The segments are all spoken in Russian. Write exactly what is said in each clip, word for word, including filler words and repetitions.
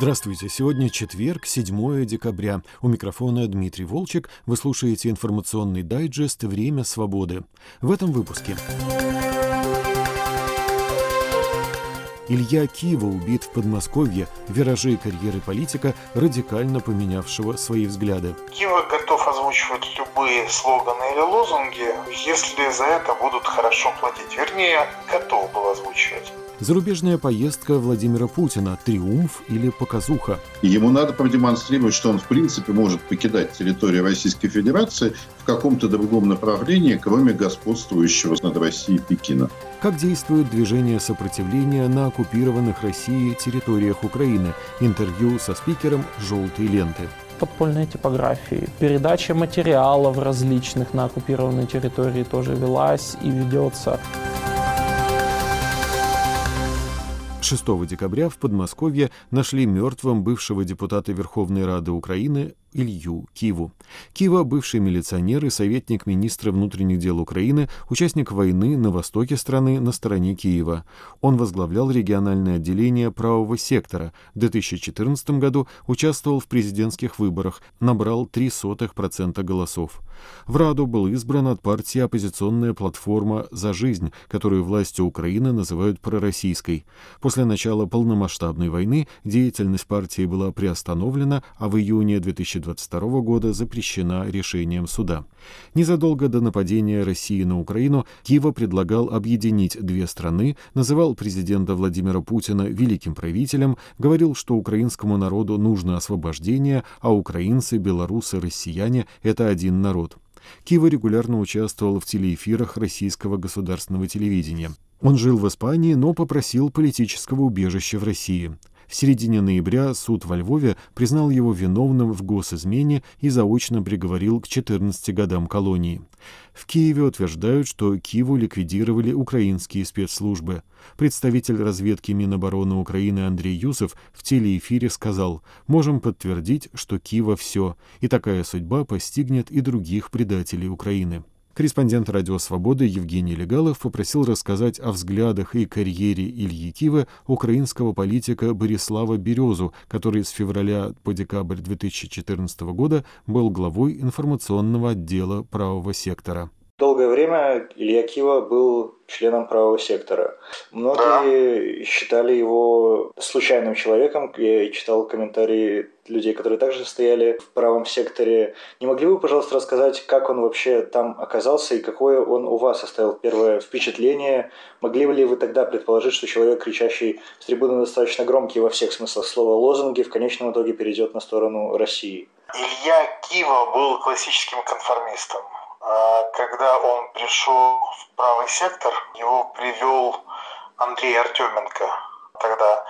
Здравствуйте. Сегодня четверг, седьмое декабря. У микрофона Дмитрий Волчек. Вы слушаете информационный дайджест «Время свободы». В этом выпуске. Илья Кива убит в Подмосковье. Виражи карьеры политика, радикально поменявшего свои взгляды. Кива готов озвучивать любые слоганы или лозунги, если за это будут хорошо платить. Вернее, готов был озвучивать. Зарубежная поездка Владимира Путина. Триумф или показуха? Ему надо продемонстрировать, что он в принципе может покидать территорию Российской Федерации в каком-то другом направлении, кроме господствующего над Россией Пекина. Как действует движение сопротивления на оккупированных Россией территориях Украины? Интервью со спикером «Желтой ленты». Подпольные типографии. Передача материалов различных на оккупированной территории тоже велась и ведется. шестого декабря в Подмосковье нашли мертвым бывшего депутата Верховной Рады Украины Илью Киву. Кива – бывший милиционер и советник министра внутренних дел Украины, участник войны на востоке страны на стороне Киева. Он возглавлял региональное отделение правого сектора. В две тысячи четырнадцатом году участвовал в президентских выборах, набрал три сотых процента голосов. В Раду был избран от партии оппозиционная платформа «За жизнь», которую власти Украины называют пророссийской. После начала полномасштабной войны деятельность партии была приостановлена, а в июне две тысячи двадцать второго года запрещена решением суда. Незадолго до нападения России на Украину Кива предлагал объединить две страны, называл президента Владимира Путина великим правителем, говорил, что украинскому народу нужно освобождение, а украинцы, белорусы, россияне – это один народ. Кива регулярно участвовал в телеэфирах российского государственного телевидения. Он жил в Испании, но попросил политического убежища в России. В середине ноября суд во Львове признал его виновным в госизмене и заочно приговорил к четырнадцати годам колонии. В Киеве утверждают, что Киву ликвидировали украинские спецслужбы. Представитель разведки Минобороны Украины Андрей Юсов в телеэфире сказал: «Можем подтвердить, что Кива все, и такая судьба постигнет и других предателей Украины». Корреспондент «Радио Свободы» Евгений Легалов попросил рассказать о взглядах и карьере Ильи Кивы украинского политика Борислава Березу, который с февраля по декабрь две тысячи четырнадцатого года был главой информационного отдела правого сектора. Долгое время Илья Кива был членом правого сектора. Многие считали его случайным человеком. Я читал комментарии людей, которые также стояли в правом секторе. Не могли бы, пожалуйста, рассказать, как он вообще там оказался и какое он у вас оставил первое впечатление? Могли ли вы тогда предположить, что человек, кричащий с трибуны достаточно громкие во всех смыслах слова лозунги, в конечном итоге перейдет на сторону России? Илья Кива был классическим конформистом. Когда он пришел в правый сектор, его привел Андрей Артеменко тогда,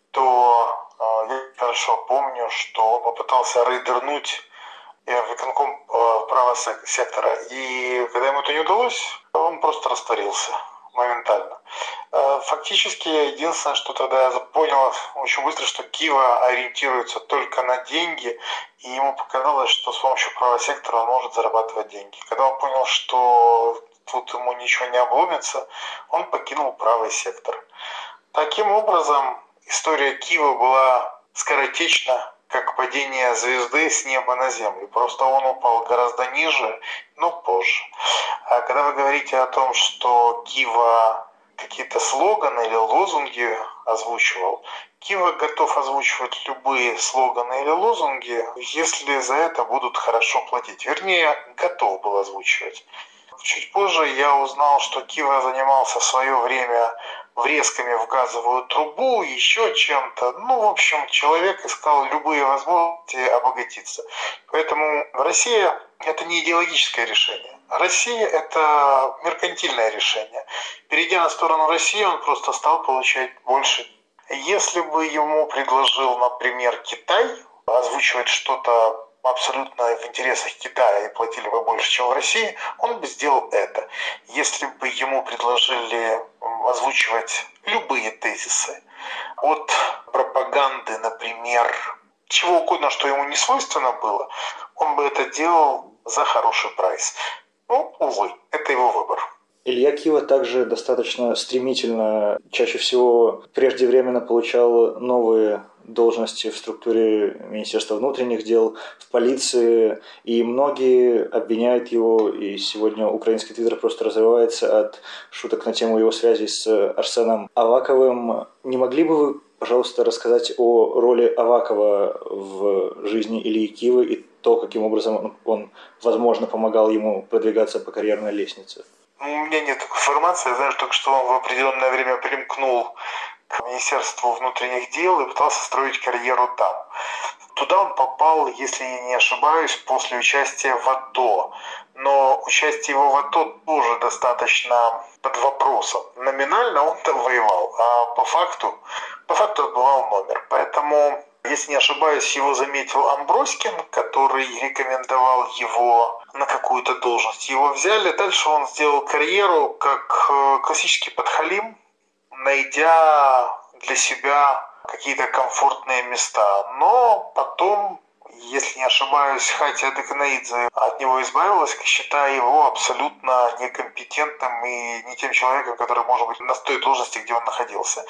то я хорошо помню, что он попытался рейдернуть виконком правого сектора. И когда ему это не удалось, он просто растворился моментально. Фактически, единственное, что тогда я понял очень быстро, что Кива ориентируется только на деньги, и ему показалось, что с помощью правого сектора он может зарабатывать деньги. Когда он понял, что тут ему ничего не обломится, он покинул правый сектор. Таким образом, история Кива была скоротечна, как падение звезды с неба на землю. Просто он упал гораздо ниже, но позже. А когда вы говорите о том, что Кива какие-то слоганы или лозунги озвучивал, Кива готов озвучивать любые слоганы или лозунги, если за это будут хорошо платить. Вернее, готов был озвучивать. Чуть позже я узнал, что Кива занимался в свое время врезками в газовую трубу, еще чем-то. Ну, в общем, человек искал любые возможности обогатиться. Поэтому Россия – это не идеологическое решение. Россия – это меркантильное решение. Перейдя на сторону России, он просто стал получать больше. Если бы ему предложил, например, Китай озвучивать что-то абсолютно в интересах Китая и платили бы больше, чем в России, он бы сделал это. Если бы ему предложили озвучивать любые тезисы, от пропаганды, например, чего угодно, что ему не свойственно было, он бы это делал за хороший прайс. Ну, увы, это его выбор. Илья Кива также достаточно стремительно, чаще всего преждевременно получал новые должности в структуре Министерства внутренних дел, в полиции, и многие обвиняют его, и сегодня украинский твиттер просто разрывается от шуток на тему его связи с Арсеном Аваковым. Не могли бы вы, пожалуйста, рассказать о роли Авакова в жизни Ильи Кивы и то, каким образом он, возможно, помогал ему продвигаться по карьерной лестнице? У меня нет такой информации. Я знаю только, что он в определенное время примкнул к Министерству внутренних дел и пытался строить карьеру там. Туда он попал, если я не ошибаюсь, после участия в АТО. Но участие его в АТО тоже достаточно под вопросом. Номинально он там воевал, а по факту, по факту отбывал номер. Поэтому, если не ошибаюсь, его заметил Амброськин, который рекомендовал его на какую-то должность. Его взяли. Дальше он сделал карьеру как классический подхалим, найдя для себя какие-то комфортные места. Но потом, если не ошибаюсь, Хатя Деканаидзе от него избавилась, считая его абсолютно некомпетентным и не тем человеком, который может быть на той должности, где он находился.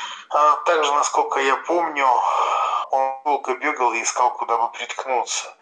Также, насколько я помню, он долго бегал и искал, куда бы приткнуться.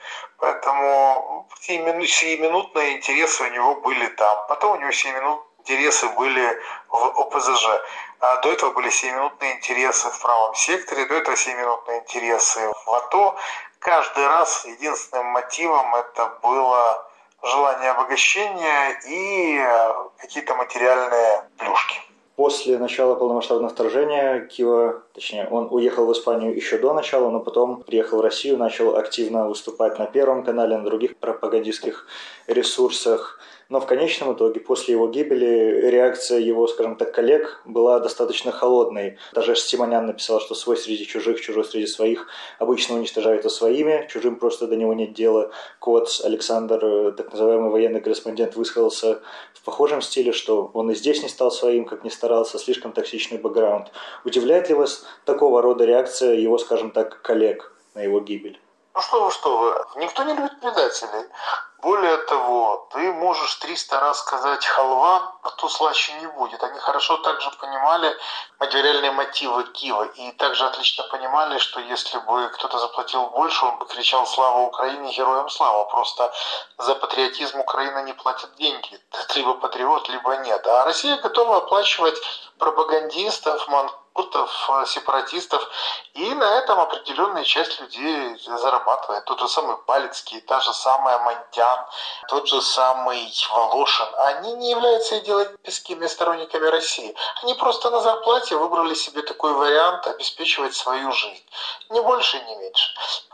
Поэтому сиюминутные интересы у него были там. Потом у него сиюминутные интересы были в ОПЗЖ. А до этого были сиюминутные интересы в правом секторе, до этого сиюминутные интересы в АТО. Каждый раз единственным мотивом это было желание обогащения и какие-то материальные плюшки. После начала полномасштабного вторжения Кива, точнее, он уехал в Испанию еще до начала, но потом приехал в Россию, начал активно выступать на Первом канале, на других пропагандистских ресурсах. Но в конечном итоге, после его гибели, реакция его, скажем так, коллег была достаточно холодной. Даже Симонян написал, что свой среди чужих, чужой среди своих обычно уничтожают его своими, чужим просто до него нет дела. Коц Александр, так называемый военный корреспондент, высказался в похожем стиле, что он и здесь не стал своим, как ни старался, слишком токсичный бэкграунд. Удивляет ли вас такого рода реакция его, скажем так, коллег на его гибель? Ну что вы, что вы, никто не любит предателей. Более того, ты можешь триста раз сказать халва, а то слаще не будет. Они хорошо также понимали материальные мотивы Киева и также отлично понимали, что если бы кто-то заплатил больше, он бы кричал «Слава Украине! Героям слава!». Просто за патриотизм Украина не платит деньги. Ты либо патриот, либо нет. А Россия готова оплачивать пропагандистов, манкуртов, сепаратистов. И на этом определенная часть людей зарабатывает. Тот же самый Балицкий, та же самая Монтян, тот же самый Волошин. Они не являются идеологическими сторонниками России. Они просто на зарплате выбрали себе такой вариант обеспечивать свою жизнь. Ни больше, ни меньше.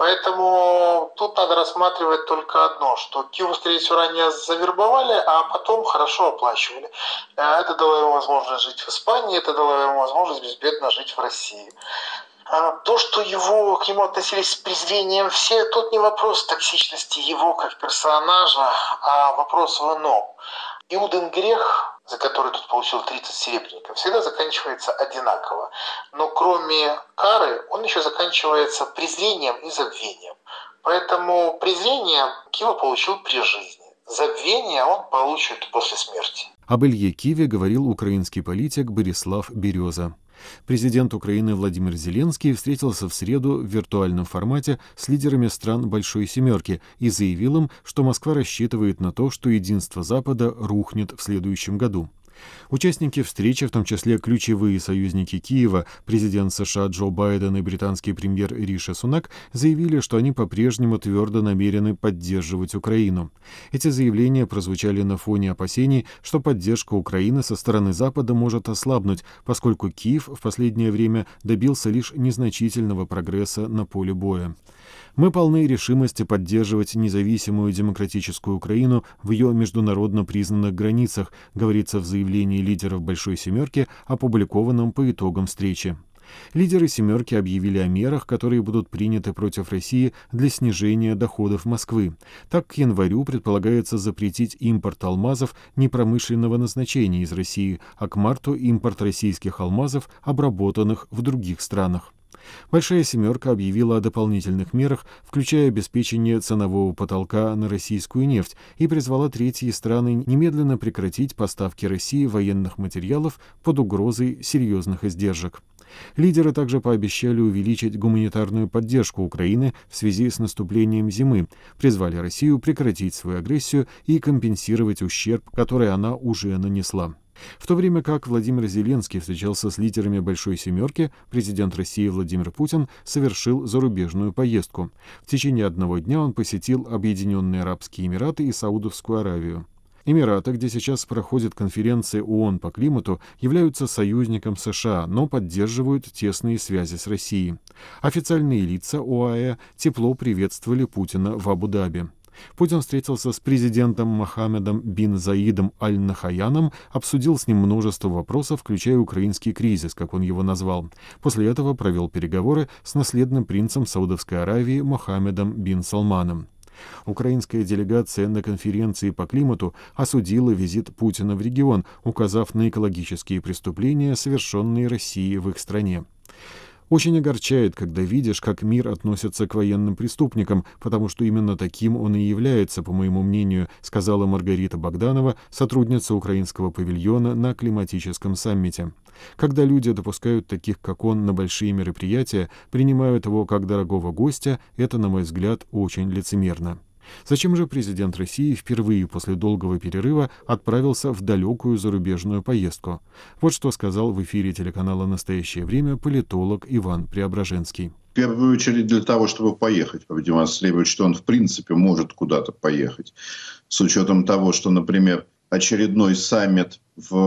Поэтому тут надо рассматривать только одно, что Киеву, скорее всего, ранее завербовали, а потом хорошо оплачивали. Это дало ему возможность жить в Испании, это дало ему возможность безбедно жить в России. То, что его, к нему относились с презрением все, тут не вопрос токсичности его как персонажа, а вопрос в ином. Иудин грех, за который тут получил тридцать серебряников, всегда заканчивается одинаково. Но кроме кары, он еще заканчивается презрением и забвением. Поэтому презрение Кива получил при жизни. Забвение он получит после смерти. Об Илье Киве говорил украинский политик Борислав Береза. Президент Украины Владимир Зеленский встретился в среду в виртуальном формате с лидерами стран Большой Семерки и заявил им, что Москва рассчитывает на то, что единство Запада рухнет в следующем году. Участники встречи, в том числе ключевые союзники Киева, президент США Джо Байден и британский премьер Риши Сунак, заявили, что они по-прежнему твердо намерены поддерживать Украину. Эти заявления прозвучали на фоне опасений, что поддержка Украины со стороны Запада может ослабнуть, поскольку Киев в последнее время добился лишь незначительного прогресса на поле боя. «Мы полны решимости поддерживать независимую демократическую Украину в ее международно признанных границах», говорится в заявлении лидеров Большой Семерки, опубликованном по итогам встречи. Лидеры «семерки» объявили о мерах, которые будут приняты против России для снижения доходов Москвы. Так, к январю предполагается запретить импорт алмазов непромышленного назначения из России, а к марту импорт российских алмазов, обработанных в других странах. Большая «семерка» объявила о дополнительных мерах, включая обеспечение ценового потолка на российскую нефть, и призвала третьи страны немедленно прекратить поставки России военных материалов под угрозой серьезных издержек. Лидеры также пообещали увеличить гуманитарную поддержку Украины в связи с наступлением зимы, призвали Россию прекратить свою агрессию и компенсировать ущерб, который она уже нанесла. В то время как Владимир Зеленский встречался с лидерами «Большой семерки», президент России Владимир Путин совершил зарубежную поездку. В течение одного дня он посетил Объединенные Арабские Эмираты и Саудовскую Аравию. Эмираты, где сейчас проходит конференция ООН по климату, являются союзником США, но поддерживают тесные связи с Россией. Официальные лица ОАЭ тепло приветствовали Путина в Абу-Даби. Путин встретился с президентом Мохаммедом бин Заидом Аль-Нахаяном, обсудил с ним множество вопросов, включая украинский кризис, как он его назвал. После этого провел переговоры с наследным принцем Саудовской Аравии Мохаммедом бин Салманом. Украинская делегация на конференции по климату осудила визит Путина в регион, указав на экологические преступления, совершенные Россией в их стране. Очень огорчает, когда видишь, как мир относится к военным преступникам, потому что именно таким он и является, по моему мнению, сказала Маргарита Богданова, сотрудница украинского павильона на климатическом саммите. Когда люди допускают таких, как он, на большие мероприятия, принимают его как дорогого гостя, это, на мой взгляд, очень лицемерно. Зачем же президент России впервые после долгого перерыва отправился в далекую зарубежную поездку? Вот что сказал в эфире телеканала «Настоящее время» политолог Иван Преображенский. В первую очередь для того, чтобы поехать, продемонстрировать, что он в принципе может куда-то поехать. С учетом того, что, например, очередной саммит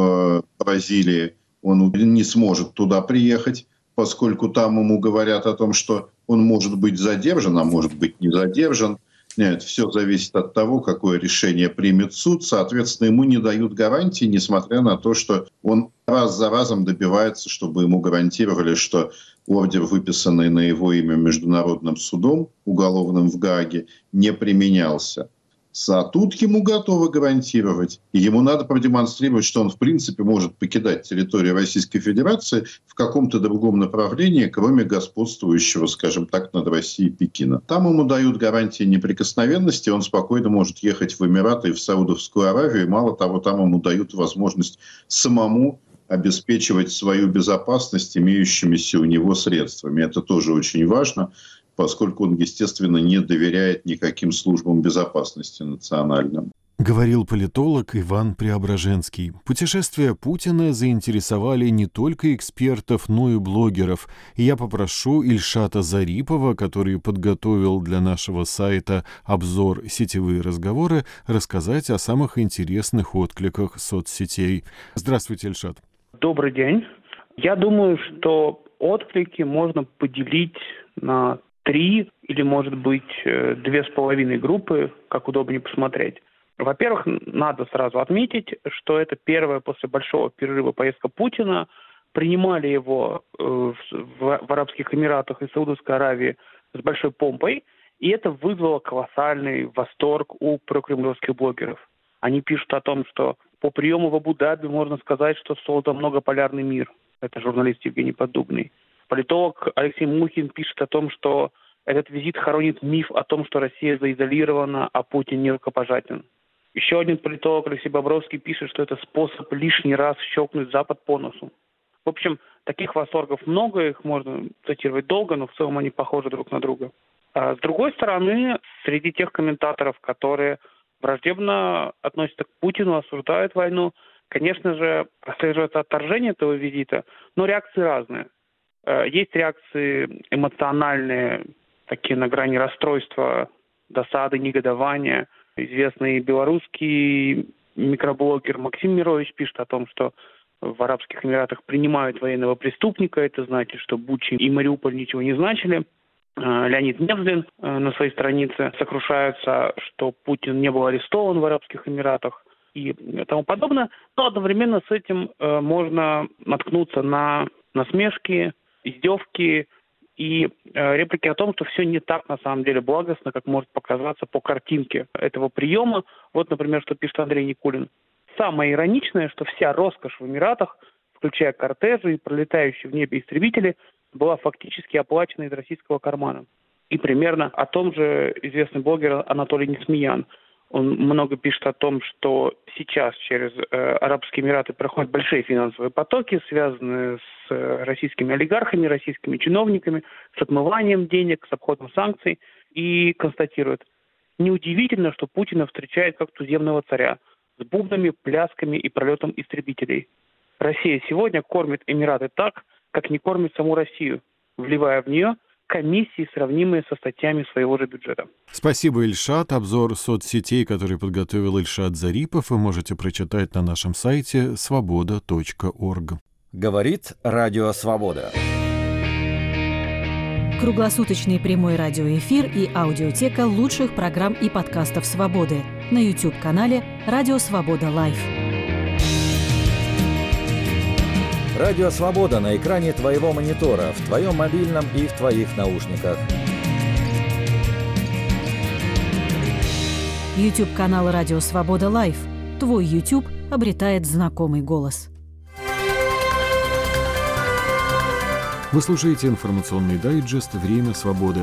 в Бразилии, он не сможет туда приехать, поскольку там ему говорят о том, что он может быть задержан, а может быть не задержан. Нет, все зависит от того, какое решение примет суд. Соответственно, ему не дают гарантии, несмотря на то, что он раз за разом добивается, чтобы ему гарантировали, что ордер, выписанный на его имя Международным судом уголовным в Гааге, не применялся. А тут ему готовы гарантировать. И ему надо продемонстрировать, что он в принципе может покидать территорию Российской Федерации в каком-то другом направлении, кроме господствующего, скажем так, над Россией Пекина. Там ему дают гарантии неприкосновенности, он спокойно может ехать в Эмираты и в Саудовскую Аравию. И мало того, там ему дают возможность самому обеспечивать свою безопасность имеющимися у него средствами. Это тоже очень важно, поскольку он, естественно, не доверяет никаким службам безопасности национальным. Говорил политолог Иван Преображенский. Путешествия Путина заинтересовали не только экспертов, но и блогеров. И я попрошу Ильшата Зарипова, который подготовил для нашего сайта обзор «Сетевые разговоры», рассказать о самых интересных откликах соцсетей. Здравствуйте, Ильшат. Добрый день. Я думаю, что отклики можно поделить на три или, может быть, две с половиной группы, как удобнее посмотреть. Во-первых, надо сразу отметить, что это первая после большого перерыва поездка Путина. Принимали его в, в, в Арабских Эмиратах и Саудовской Аравии с большой помпой, и это вызвало колоссальный восторг у прокремлевских блогеров. Они пишут о том, что по приему в Абу-Даби можно сказать, что создан многополярный мир. Это журналист Евгений Поддубный. Политолог Алексей Мухин пишет о том, что этот визит хоронит миф о том, что Россия заизолирована, а Путин не рукопожатен. Еще один политолог Алексей Бобровский пишет, что это способ лишний раз щелкнуть Запад по носу. В общем, таких восторгов много, их можно цитировать долго, но в целом они похожи друг на друга. А с другой стороны, среди тех комментаторов, которые враждебно относятся к Путину, осуждают войну, конечно же, прослеживается отторжение этого визита, но реакции разные. Есть реакции эмоциональные, такие на грани расстройства, досады, негодования. Известный белорусский микроблогер Максим Мирович пишет о том, что в Арабских Эмиратах принимают военного преступника. Это значит, что Буча и Мариуполь ничего не значили. Леонид Невзлин на своей странице сокрушается, что Путин не был арестован в Арабских Эмиратах и тому подобное. Но одновременно с этим можно наткнуться на насмешки, издевки и э, реплики о том, что все не так на самом деле благостно, как может показаться по картинке этого приема. Вот, например, что пишет Андрей Никулин. Самое ироничное, что вся роскошь в Эмиратах, включая кортежи и пролетающие в небе истребители, была фактически оплачена из российского кармана. И примерно о том же известный блогер Анатолий Несмеян. Он много пишет о том, что сейчас через э, Арабские Эмираты проходят большие финансовые потоки, связанные с э, российскими олигархами, российскими чиновниками, с отмыванием денег, с обходом санкций, и констатирует: неудивительно, что Путина встречает как туземного царя, с бубнами, плясками и пролетом истребителей. Россия сегодня кормит Эмираты так, как не кормит саму Россию, вливая в нее комиссии, сравнимые со статьями своего же бюджета. Спасибо, Ильшат. Обзор соцсетей, который подготовил Ильшат Зарипов, вы можете прочитать на нашем сайте свобода точка орг. Говорит Радио Свобода. Круглосуточный прямой радиоэфир и аудиотека лучших программ и подкастов «Свободы» на YouTube-канале «Радио Свобода Лайв». Радио Свобода на экране твоего монитора, в твоем мобильном и в твоих наушниках. YouTube-канал «Радио Свобода Лайв». Твой YouTube обретает знакомый голос. Вы слушаете информационный дайджест «Время свободы».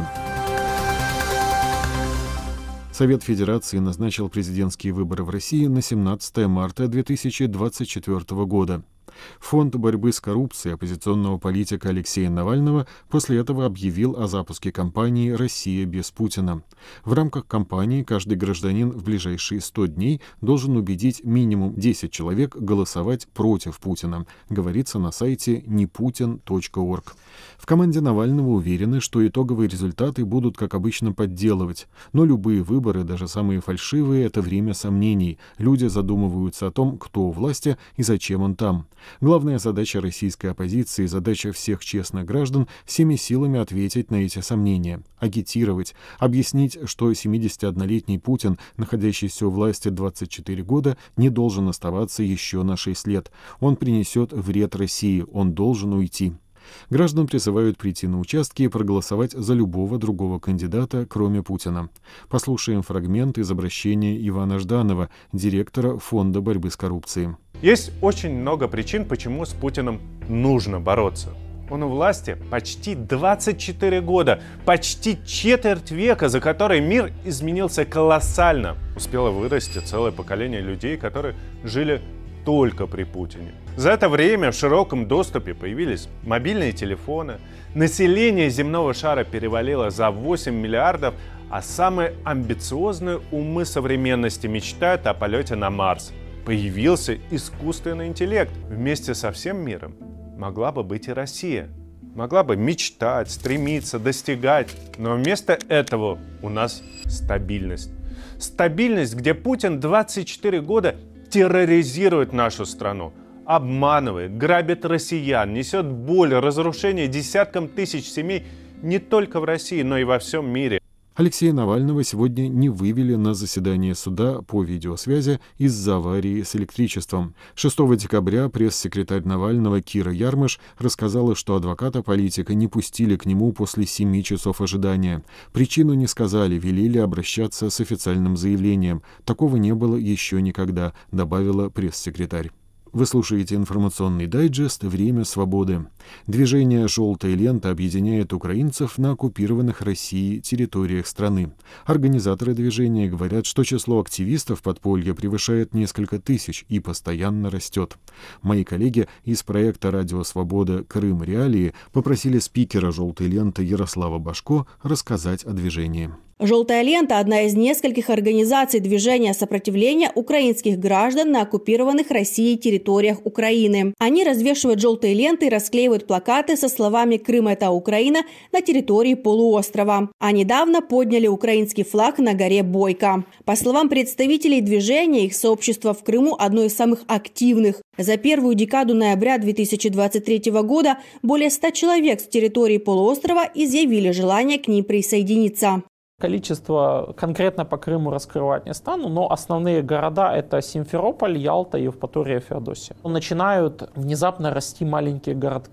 Совет Федерации назначил президентские выборы в России на семнадцатое марта две тысячи двадцать четвёртого года. Фонд борьбы с коррупцией оппозиционного политика Алексея Навального после этого объявил о запуске кампании «Россия без Путина». В рамках кампании каждый гражданин в ближайшие сто дней должен убедить минимум десять человек голосовать против Путина, говорится на сайте непутин точка орг. В команде Навального уверены, что итоговые результаты будут, как обычно, подделывать. Но любые выборы, даже самые фальшивые, это время сомнений. Люди задумываются о том, кто у власти и зачем он там. Главная задача российской оппозиции, задача всех честных граждан — всеми силами ответить на эти сомнения, агитировать, объяснить, что семидесятиоднолетний Путин, находящийся у власти двадцать четыре года, не должен оставаться еще на шесть лет. Он принесет вред России, он должен уйти. Граждан призывают прийти на участки и проголосовать за любого другого кандидата, кроме Путина. Послушаем фрагмент из обращения Ивана Жданова, директора Фонда борьбы с коррупцией. Есть очень много причин, почему с Путиным нужно бороться. Он у власти почти двадцать четыре года, почти четверть века, за который мир изменился колоссально. Успело вырасти целое поколение людей, которые жили только при Путине. За это время в широком доступе появились мобильные телефоны, население земного шара перевалило за восемь миллиардов, а самые амбициозные умы современности мечтают о полете на Марс. Появился искусственный интеллект. Вместе со всем миром могла бы быть и Россия. Могла бы мечтать, стремиться, достигать. Но вместо этого у нас стабильность. Стабильность, где Путин двадцать четыре года терроризирует нашу страну, обманывает, грабит россиян, несет боль, разрушение десяткам тысяч семей не только в России, но и во всем мире. Алексея Навального сегодня не вывели на заседание суда по видеосвязи из-за аварии с электричеством. шестого декабря пресс-секретарь Навального Кира Ярмыш рассказала, что адвоката политика не пустили к нему после семи часов ожидания. Причину не сказали, велели обращаться с официальным заявлением. Такого не было еще никогда, добавила пресс-секретарь. Вы слушаете информационный дайджест «Время свободы». Движение «Желтая лента» объединяет украинцев на оккупированных Россией территориях страны. Организаторы движения говорят, что число активистов подполья превышает несколько тысяч и постоянно растет. Мои коллеги из проекта «Радио Свобода. Крым. Реалии» попросили спикера «Желтой ленты» Ярослава Башко рассказать о движении. «Желтая лента» – одна из нескольких организаций движения сопротивления украинских граждан на оккупированных Россией территориях Украины. Они развешивают желтые ленты и расклеивают плакаты со словами «Крым – это Украина» на территории полуострова. А недавно подняли украинский флаг на горе Бойко. По словам представителей движения, их сообщество в Крыму одно из самых активных. За первую декаду ноября две тысячи двадцать третьего года более ста человек с территории полуострова изъявили желание к ним присоединиться. Количество конкретно по Крыму раскрывать не стану, но основные города — это Симферополь, Ялта, Евпатория, Феодосия. Начинают внезапно расти маленькие городки.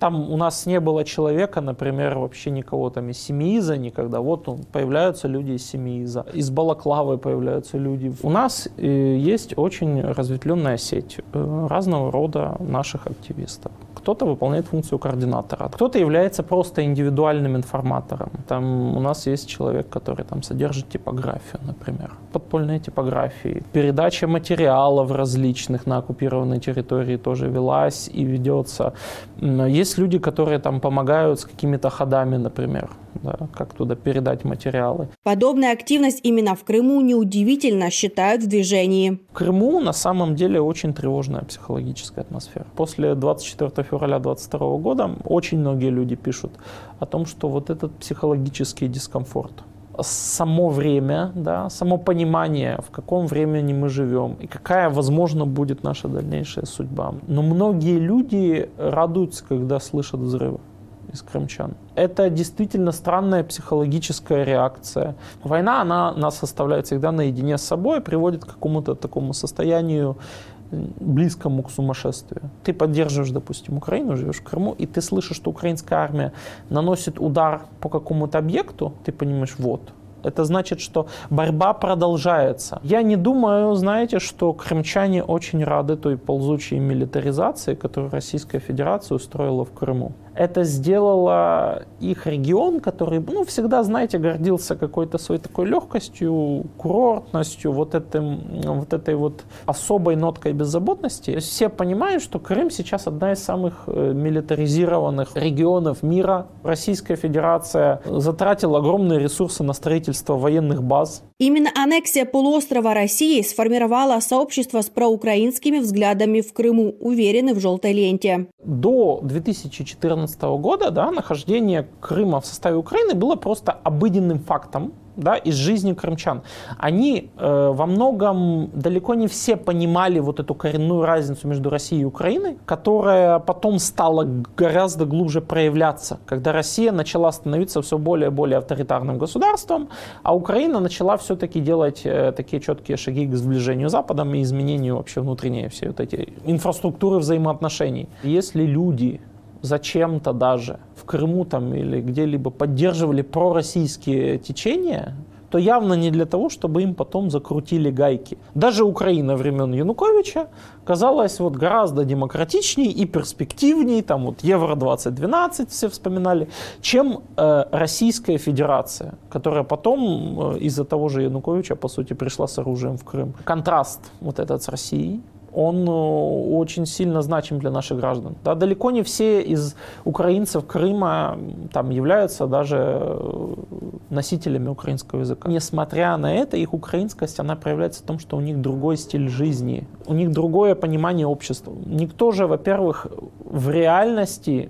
Там у нас не было человека, например, вообще никого там из Семииза никогда. Вот он, появляются люди из Семииза. Из Балаклавы появляются люди. У нас э, есть очень разветвленная сеть э, разного рода наших активистов. Кто-то выполняет функцию координатора, кто-то является просто индивидуальным информатором. Там у нас есть человек, который там содержит типографию, например, подпольные типографии. Передача материалов различных на оккупированной территории тоже велась и ведется. Есть люди, которые там помогают с какими-то ходами, например, да, как туда передать материалы. Подобная активность именно в Крыму неудивительно, считают в движении. В Крыму на самом деле очень тревожная психологическая атмосфера. После двадцать четвёртого февраля две тысячи двадцать второго года очень многие люди пишут о том, что вот этот психологический дискомфорт, само время, да, само понимание, в каком времени мы живем и какая, возможно, будет наша дальнейшая судьба. Но многие люди радуются, когда слышат взрывы из крымчан. Это действительно странная психологическая реакция. Война, она нас оставляет всегда наедине с собой, приводит к какому-то такому состоянию близкому к сумасшествию. Ты поддерживаешь, допустим, Украину, живешь в Крыму, и ты слышишь, что украинская армия наносит удар по какому-то объекту, ты понимаешь, вот. Это значит, что борьба продолжается. Я не думаю, знаете, что крымчане очень рады той ползучей милитаризации, которую Российская Федерация устроила в Крыму. Это сделало их регион, который, ну, всегда, знаете, гордился какой-то своей такой легкостью, курортностью, вот, этим, вот этой вот особой ноткой беззаботности. Все понимают, что Крым сейчас одна из самых милитаризированных регионов мира. Российская Федерация затратила огромные ресурсы на строительство военных баз. Именно аннексия полуострова России сформировала сообщество с проукраинскими взглядами в Крыму, уверены в «Желтой ленте». До две тысячи четырнадцатого года, да, нахождение Крыма в составе Украины было просто обыденным фактом, да, из жизни крымчан. Они э, во многом, далеко не все понимали вот эту коренную разницу между Россией и Украиной, которая потом стала гораздо глубже проявляться, когда Россия начала становиться все более и более авторитарным государством, а Украина начала все-таки делать э, такие четкие шаги к сближению с Западом и изменению вообще внутренней всей вот этой инфраструктуры взаимоотношений. Если люди зачем-то даже в Крыму там или где-либо поддерживали пророссийские течения, то явно не для того, чтобы им потом закрутили гайки. Даже Украина времен Януковича казалась вот гораздо демократичнее и перспективнее, там вот Евро двадцать двенадцать все вспоминали, чем э, Российская Федерация, которая потом э, из-за того же Януковича, по сути, пришла с оружием в Крым. Контраст вот этот с Россией, он очень сильно значим для наших граждан. Да, далеко не все из украинцев Крыма там, являются даже носителями украинского языка. Несмотря на это, их украинскость, она проявляется в том, что у них другой стиль жизни, у них другое понимание общества. Никто же, во-первых, в реальности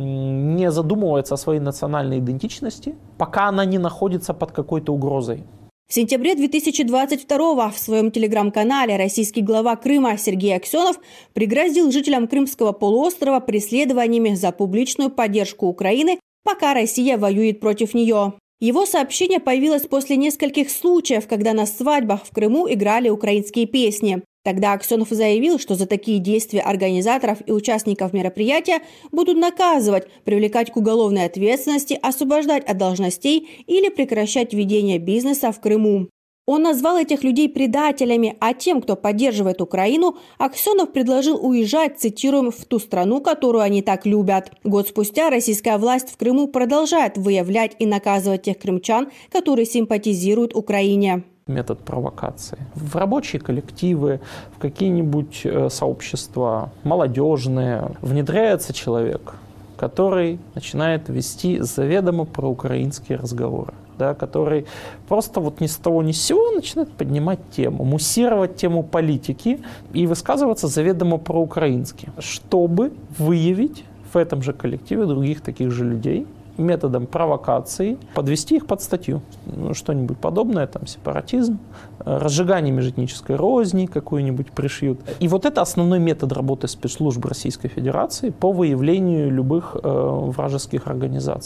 не задумывается о своей национальной идентичности, пока она не находится под какой-то угрозой. В сентябре две тысячи двадцать второго в своем телеграм-канале российский глава Крыма Сергей Аксенов пригрозил жителям Крымского полуострова преследованиями за публичную поддержку Украины, пока Россия воюет против нее. Его сообщение появилось после нескольких случаев, когда на свадьбах в Крыму играли украинские песни. Тогда Аксенов заявил, что за такие действия организаторов и участников мероприятия будут наказывать, привлекать к уголовной ответственности, освобождать от должностей или прекращать ведение бизнеса в Крыму. Он назвал этих людей предателями, а тем, кто поддерживает Украину, Аксенов предложил уезжать, цитируем, в ту страну, которую они так любят. Год спустя российская власть в Крыму продолжает выявлять и наказывать тех крымчан, которые симпатизируют Украине. Метод провокации. В рабочие коллективы, в какие-нибудь сообщества молодежные внедряется человек, который начинает вести заведомо проукраинские разговоры, да, который просто вот ни с того ни с сего начинает поднимать тему, муссировать тему политики и высказываться заведомо проукраински, чтобы выявить в этом же коллективе других таких же людей, методом провокации, подвести их под статью. Ну, что-нибудь подобное, там, сепаратизм, разжигание межэтнической розни какую-нибудь пришьют. И вот это основной метод работы спецслужб Российской Федерации по выявлению любых э, вражеских организаций.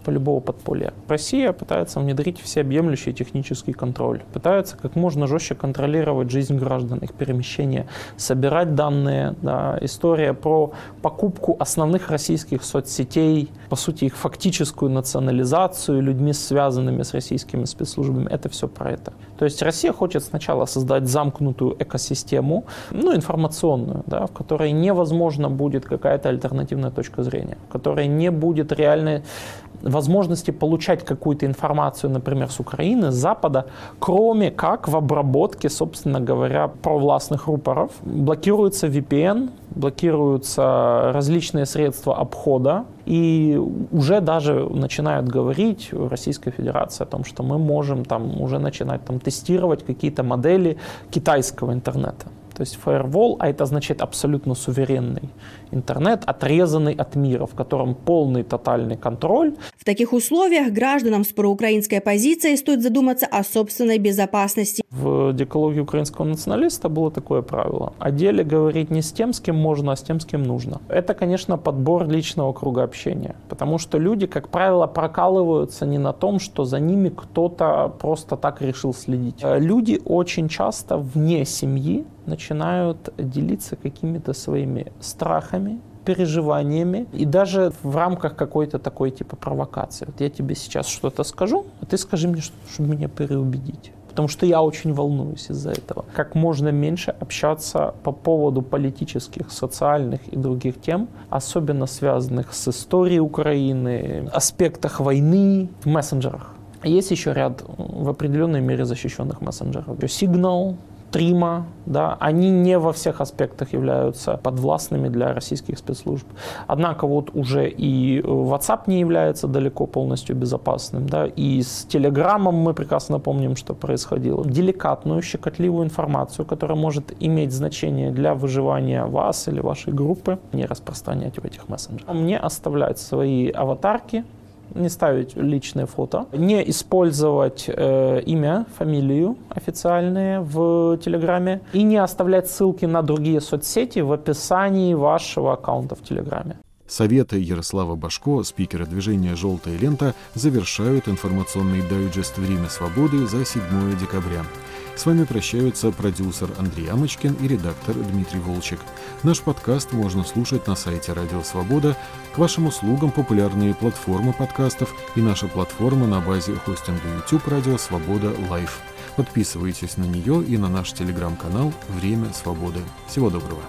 принципа любого подполья. Россия пытается внедрить всеобъемлющий технический контроль, пытается как можно жестче контролировать жизнь граждан, их перемещение, собирать данные. Да. История про покупку основных российских соцсетей, по сути, их фактическую национализацию людьми, связанными с российскими спецслужбами, это все про это. То есть Россия хочет сначала создать замкнутую экосистему, ну, информационную, да, в которой невозможно будет какая-то альтернативная точка зрения, в которой не будет реальной возможности получать какую-то информацию, например, с Украины, с Запада, кроме как в обработке, собственно говоря, провластных рупоров. Блокируется ви пи эн, блокируются различные средства обхода, и уже даже начинают говорить в Российской Федерации о том, что мы можем там уже начинать там, тестировать какие-то модели китайского интернета. То есть firewall, а это значит абсолютно суверенный интернет, отрезанный от мира, в котором полный тотальный контроль. В таких условиях гражданам с проукраинской позицией стоит задуматься о собственной безопасности. В декалоге украинского националиста было такое правило. О деле говорить не с тем, с кем можно, а с тем, с кем нужно. Это, конечно, подбор личного круга общения. Потому что люди, как правило, прокалываются не на том, что за ними кто-то просто так решил следить. Люди очень часто вне семьи начинают делиться какими-то своими страхами, переживаниями и даже в рамках какой-то такой типа провокации. Вот я тебе сейчас что-то скажу, а ты скажи мне что-то, чтобы меня переубедить. Потому что я очень волнуюсь из-за этого. Как можно меньше общаться по поводу политических, социальных и других тем, особенно связанных с историей Украины, аспектах войны в мессенджерах. Есть еще ряд в определенной мере защищенных мессенджеров. Signal, Трима, да, они не во всех аспектах являются подвластными для российских спецслужб. Однако вот уже и WhatsApp не является далеко полностью безопасным, да, и с Телеграмом мы прекрасно помним, что происходило. Деликатную, щекотливую информацию, которая может иметь значение для выживания вас или вашей группы, не распространять в этих мессенджерах. Не оставлять свои аватарки, не ставить личные фото, не использовать э, имя, фамилию официальные в Телеграме и не оставлять ссылки на другие соцсети в описании вашего аккаунта в Телеграме. Советы Ярослава Божко, спикера движения «Желтая лента», завершают информационный дайджест «Время свободы» за седьмое декабря. С вами прощаются продюсер Андрей Амочкин и редактор Дмитрий Волчек. Наш подкаст можно слушать на сайте «Радио Свобода», к вашим услугам популярные платформы подкастов и наша платформа на базе хостинга YouTube «Радио Свобода Лайв». Подписывайтесь на нее и на наш телеграм-канал «Время свободы». Всего доброго.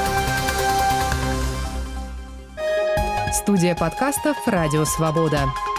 Студия подкастов «Радио Свобода».